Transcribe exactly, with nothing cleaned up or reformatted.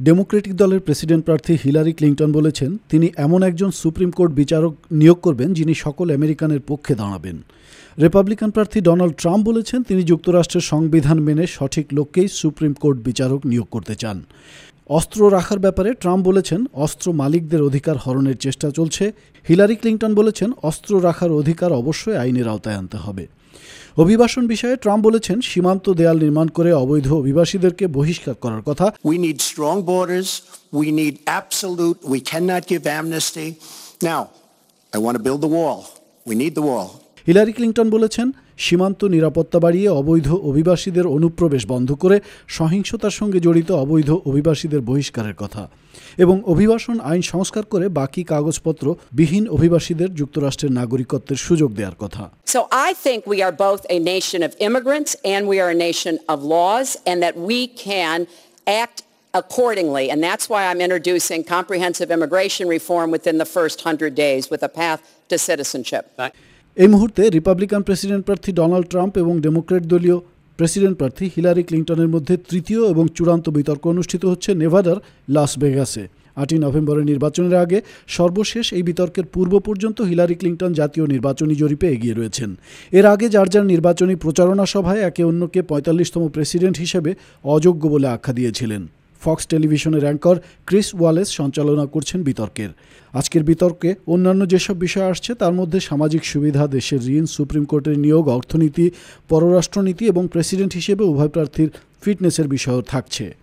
Democratic দলের president প্রার্থী Hillary Clinton বলেছেন, তিনি এমন একজন সুপ্রিম কোর্ট বিচারক নিয়োগ করবেন যিনি সকল আমেরিকানের পক্ষে দাঁড়াবেন। রিপাবলিকান প্রার্থী ডোনাল্ড ট্রাম্প বলেছেন, তিনি যুক্তরাষ্ট্রের সংবিধান মেনে সঠিক লোককেই সুপ্রিম কোর্ট বিচারক নিয়োগ করতে চান। অস্ত্র রাখার ব্যাপারে ট্রাম্প বলেছেন, অস্ত্র মালিকদের অধিকার হরণের চেষ্টা চলছে। হিলারি ক্লিন্টন বলেছেন, অস্ত্র রাখার অধিকার অবশ্যই আইনের আওতায় আনতে হবে। অভিবাসন বিষয়ে ট্রাম্প বলেছেন, সীমান্ত দেয়াল নির্মাণ করে অবৈধ অভিবাসীদেরকে বহিষ্কার করার কথা। We need strong borders. We need absolute. We cannot give amnesty. Now, I want to build the wall. We need the wall. Hillary Clinton বলেছেন, সীমান্ত নিরাপত্তা বাড়িয়ে অবৈধ অভিবাসীদের অনুপ্রবেশ বন্ধ করে সহিংসতার সঙ্গে জড়িত অবৈধ অভিবাসীদের বহিষ্কারের কথা এবং অভিবাসন আইন সংস্কার করে বাকি কাগজপত্র বিহীন অভিবাসীদের যুক্তরাষ্ট্রের নাগরিকত্বের সুযোগ দেওয়ার কথা। So I think we are both a nation of immigrants and we are a nation of laws, and that we can act accordingly, and that's why I'm introducing comprehensive immigration reform within the first hundred days with a path to citizenship. এই মুহূর্তে Republican president প্রার্থী Donald Trump এবং Democrat দলীয় president প্রার্থী Hillary ক্লিন্টনের মধ্যে তৃতীয় এবং চূড়ান্ত বিতর্ক অনুষ্ঠিত হচ্ছে নেভাদার লাস ভেগাসে। আটই নভেম্বরের নির্বাচনের আগে সর্বশেষ এই বিতর্কের পূর্ব পর্যন্ত হিলারি ক্লিন্টন জাতীয় নির্বাচনী জরিপে এগিয়ে রয়েছেন। এর আগে যার যার নির্বাচনী প্রচারণা সভায় একে অন্যকে পঁয়তাল্লিশতম প্রেসিডেন্ট হিসেবে অযোগ্য বলে আখ্যা দিয়েছিলেন। ফক্স টেলিভিশনের অ্যাঙ্কর ক্রিস ওয়ালেস সঞ্চালনা করছেন বিতর্কের। আজকের বিতর্কে অন্যান্য যেসব বিষয় আসছে তার মধ্যে সামাজিক সুবিধা, দেশের ঋণ, সুপ্রিম কোর্টের নিয়োগ, অর্থনীতি, পররাষ্ট্রনীতি এবং প্রেসিডেন্ট হিসেবে উভয় প্রার্থীর ফিটনেসের বিষয়ও থাকছে।